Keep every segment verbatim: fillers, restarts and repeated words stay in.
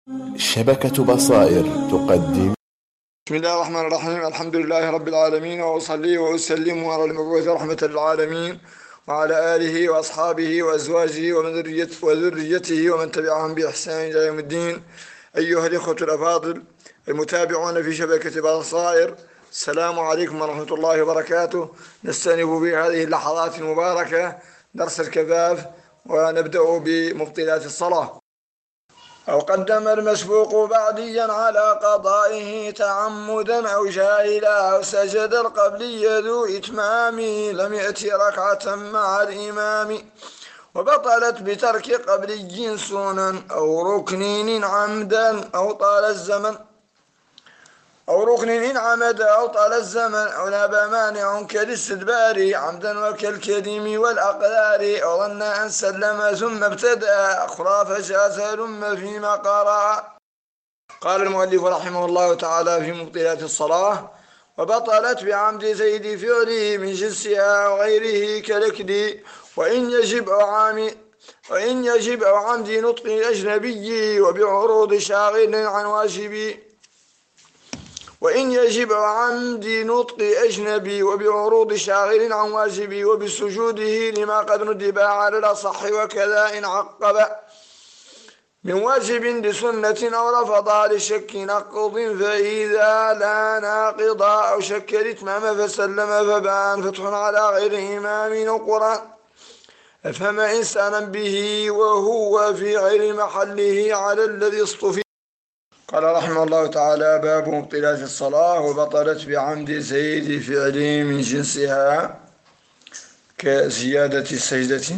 شبكة بصائر تقدم. بسم الله الرحمن الرحيم. الحمد لله رب العالمين، وأصلي وأسلم على المبعوث رحمة للعالمين وعلى آله وأصحابه وأزواجه وذريته ومن تبعهم بإحسان إلى يوم الدين. أيها الإخوة الأفاضل المتابعون في شبكة بصائر، السلام عليكم ورحمة الله وبركاته. نستأنف بهذه اللحظات المباركة درس الكفاف، ونبدأ بمبطلات الصلاة. أو قدم المسبوق بعديا على قضائه تعمدا أو جاهلا، أو سجد القبلي ذو إتمام لم يأت ركعة مع الإمام، وبطلت بترك قبلي سنن أو ركن عمدا أو طال الزمن أو ركن إن عمد أو طال الزمن، أو ناب مانع كالاستدبار عمدا وكالكريم والأقدار، أو ظن أن سلم ثم ابتدأ أخرى فجاز ثم فيما قرأ. قال المؤلف رحمه الله تعالى في مبطلات الصلاة: وبطلت بعمد زيد فعله من جنسها وغيره كالكد، وإن يجب أو عام وإن يجب أو عمد نطق أجنبي وبعروض شاغل عن واجب وإن يجب عمد نطق أجنبي وبعروض شاغل عن واجب، وبسجوده لما قد ندب على الأصح، وكذا إن عقب من واجب لسنة أو رفض لشك نقض، فإذا لا ناقض أو شك الإتمام فسلم فبان فتح على غير إمام نقرا، أفهم إنسانا به وهو في غير محله على الذي اصطفي. قال رحمه الله تعالى: باب مبطلات الصلاة. وبطلت بعمد زيد فعله من جنسها كزيادة سجدة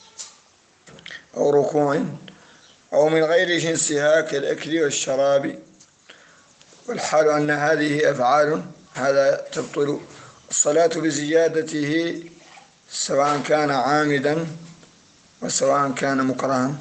أو ركوع، أو من غير جنسها كالأكل والشراب، والحال أن هذه أفعال هذا تبطل الصلاة بزيادته، سواء كان عامدا وسواء كان مكرها،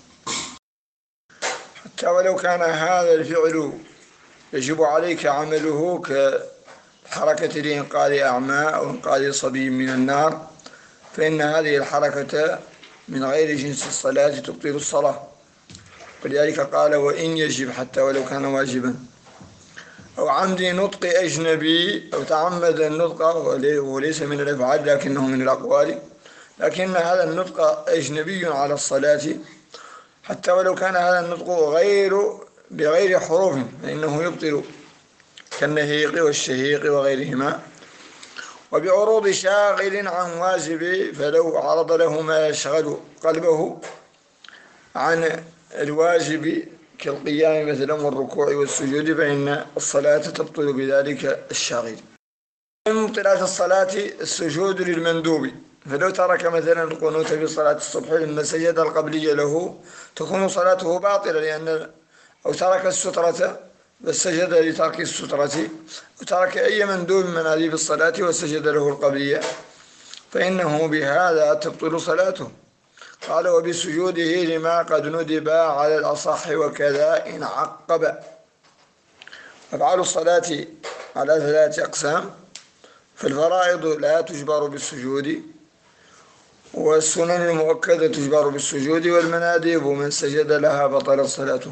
حتى ولو كان هذا الفعل يجب عليك عمله كحركة لإنقاذ أعمى أو إنقاذ صبي من النار، فإن هذه الحركة من غير جنس الصلاة تبطل الصلاة. ولذلك قال: وإن يجب، حتى ولو كان واجبا. أو عمد نطق أجنبي، أو تعمد النطق وليس من الأفعال لكنه من الأقوال، لكن هذا النطق أجنبي على الصلاة، حتى ولو كان هذا النطق غير بغير حروف فإنه يبطل، كالنهيق والشهيق وغيرهما. وبعروض شاغل عن واجب، فلو عرض له ما يشغل قلبه عن الواجب كالقيام مثلا والركوع والسجود، فإن الصلاة تبطل بذلك الشاغل. من مبطلات الصلاة السجود للمندوب، فلو ترك مثلا القنوت في صلاة الصبح لما سجد القبلي له تكون صلاته باطلة، لأن أو ترك السترة بس سجد لترك السترة، وترك أي مندوب من هذه الصلاة وسجد له القبلية، فإنه بهذا تبطل صلاته. قال: وبسجوده لما قد ندب على الأصح، وكذا إن عقب. أفعال الصلاة على ثلاثة أقسام: فالفرائض لا تجبر بالسجود، والسنن المؤكدة تجبر بالسجود، والمناديب من سجد لها بطل صلاته.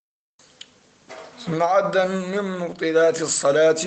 ثم عد من مبطلات الصلاة: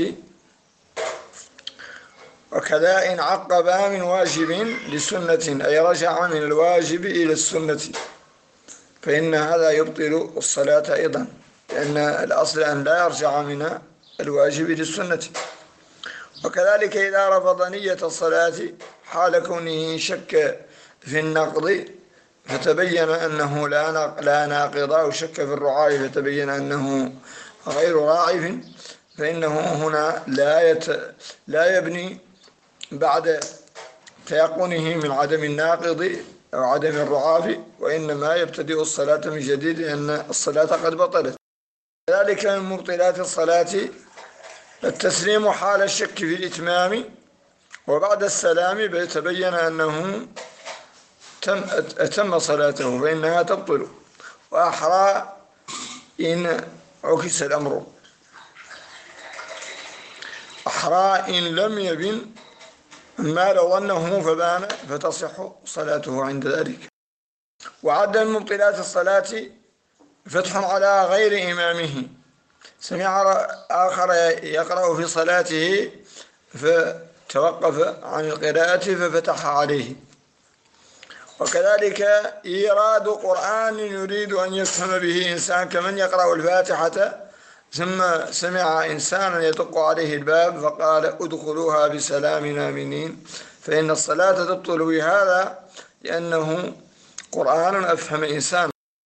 وكذا إن عقب من واجب لسنة، أي رجع من الواجب إلى السنة، فإن هذا يبطل الصلاة أيضا، لأن الأصل أن لا يرجع من الواجب للسنة. وكذلك إذا رفض نية الصلاة حال كونه شك في النقض فتبين أنه لا ناقض، أو شك في الرعاع فتبين أنه غير راعف، فإنه هنا لا يت... لا يبني بعد تيقنه من عدم الناقض أو عدم الرعاف، وإنما يبتدئ الصلاة من جديد، لأن الصلاة قد بطلت. كذلك من مبطلات الصلاة التسليم حال الشك في الإتمام، وبعد السلام تبين أنه تم أتم صلاته فإنها تبطل. وأحرى إن عكس الأمر، أحرى إن لم يبن، ما لو ظنه فبان فتصح صلاته عند ذلك. وعد من مبطلات الصلاة فتح على غير إمامه، سمع آخر يقرأ في صلاته فتوقف عن القراءة ففتح عليه. وكذلك إيراد قرآن يريد أن يفهم به إنسان، كمن يقرأ الفاتحة ثم سمع إنسانا يدق عليه الباب فقال ادخلوها بسلام آمنين، فإن الصلاة تبطل بهذا، لأنه قرآن أفهم إنسان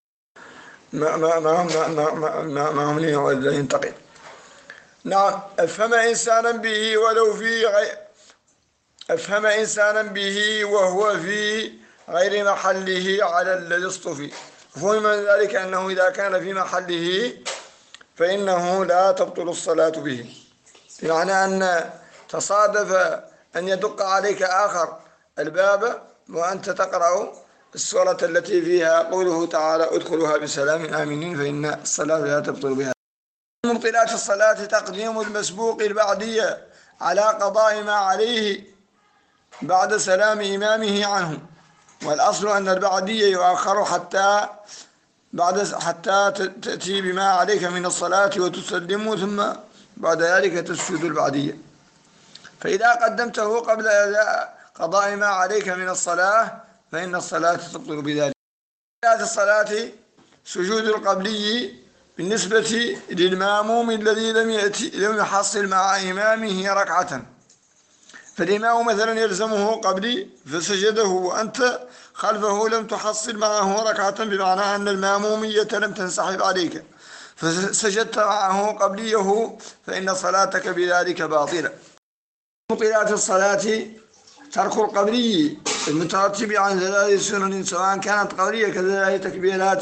ما ما ما ما ما ما ما هم ينتقل. نعم، أفهم إنسانا به ولو في غير أفهم إنسانا به وهو في غير محله على الذي اصطفي. فهم من ذلك أنه إذا كان في محله فإنه لا تبطل الصلاة به، بمعنى أن تصادف أن يدق عليك آخر الباب وأنت تقرأ السورة التي فيها قوله تعالى ادخلوها بسلام آمنين، فإن الصلاة لا تبطل بها. من مبطلات الصلاة تقديم المسبوق البعدية على قضاء ما عليه بعد سلام إمامه عنه، والأصل أن البعدية يؤخر حتى بعد حتى تأتي بما عليك من الصلاة وتسلم، ثم بعد ذلك تسجد البعدية. فإذا قدمته قبل قضاء ما عليك من الصلاة فإن الصلاة تبطل بذلك. في الصلاة سجود القبلي بالنسبة للماموم الذي لم يأتي لم يحصل مع إمامه ركعة، فالإمام مثلا يلزمه قبلي فسجده وأنت خلفه لم تحصل معه ركعة، بمعنى أن المامومية لم تنسحب عليك فسجدت معه قبليه، فإن صلاتك بذلك باطلة. مبطلات الصلاة ترك القبلي المترتب عن ثلاث سنن، سواء كانت قبلية كذلك تكبيرات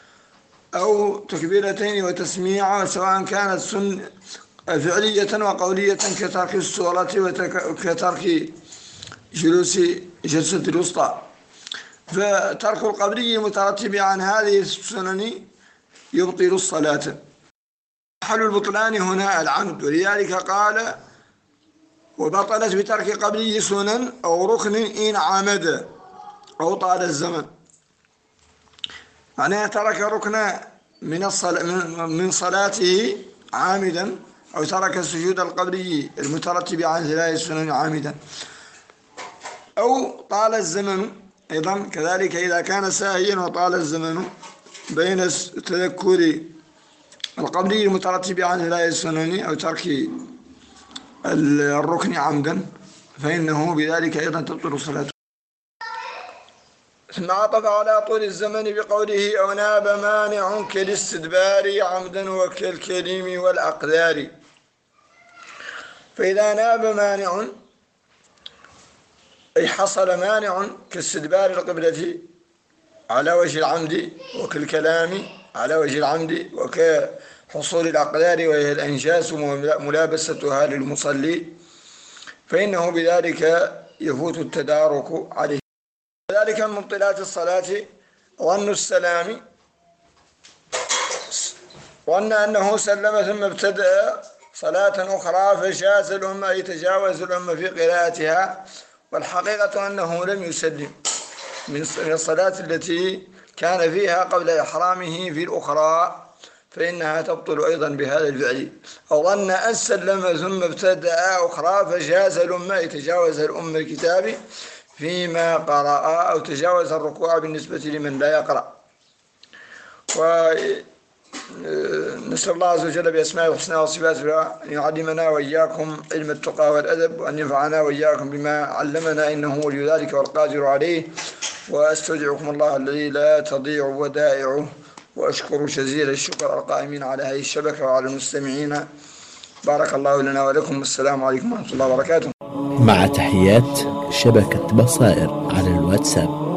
أو تكبيرتين وتسميع، وسواء كانت سن فعلية وقولية كترك السورة وكترك جلوس جلسة الوسطى. فترك القبلي المترتب عن هذه السنن يبطل الصلاة. محل البطلان هنا العمد، ولذلك قال وبطلت بترك قبلي سنن أو ركن إن عمد أو طال الزمن. معناه ترك ركن من الصلاة من صلاته عامدا، أو ترك السجود القبلي المترتب عن ثلاث سنن عامدا، أو طال الزمن أيضا كذلك إذا كان ساهيا وطال الزمن بين تذكر القبلي المترتب عن ثلاث سنن أو ترك الركن عمدا، فإنه بذلك أيضا تبطل صلاته. ثم عطف على طول الزمن بقوله أو ناب مانع كالاستدبار عمدا وكالكليم والأقدار. فإذا ناب مانع أي حصل مانع كاستدبار القبلة على وجه العمد، وكالكلام على وجه العمد، وكحصول الأقدار وهي الأنجاس وملابستها للمصلي، فإنه بذلك يفوت التدارك عليه. كذلك من مبطلات الصلاة ظن السلام، ظن أنه سلم ثم ابتدأ صلاة أخرى فشاز الأمة يتجاوز الأمة في قراءتها، والحقيقة أنه لم يسلم من الصلاة التي كان فيها قبل إحرامه في الأخرى، فإنها تبطل أيضا بهذا الفعل. أو ظن أن سلم ثم ابتدأ أخرى فجاز الأمة يتجاوز الأمة الكتاب فيما قرأ، أو تجاوز الركوع بالنسبة لمن لا يقرأ. ونسأل الله عز وجل بأسمائه الحسنى وصفاته أن يعلمنا وإياكم علم التقى والأدب، وأن ينفعنا وإياكم بما علمنا، إنه ولي ذلك والقادر عليه. وأستودعكم الله الذي لا تضيع ودائعه، وأشكر جزيل الشكر القائمين على هذه الشبكة وعلى المستمعين. بارك الله لنا ولكم، والسلام عليكم ورحمة الله وبركاته. مع تحيات شبكة بصائر على الواتساب.